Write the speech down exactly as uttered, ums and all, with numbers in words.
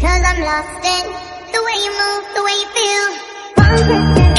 Cause I'm lost in the way you move, the way you feel. One second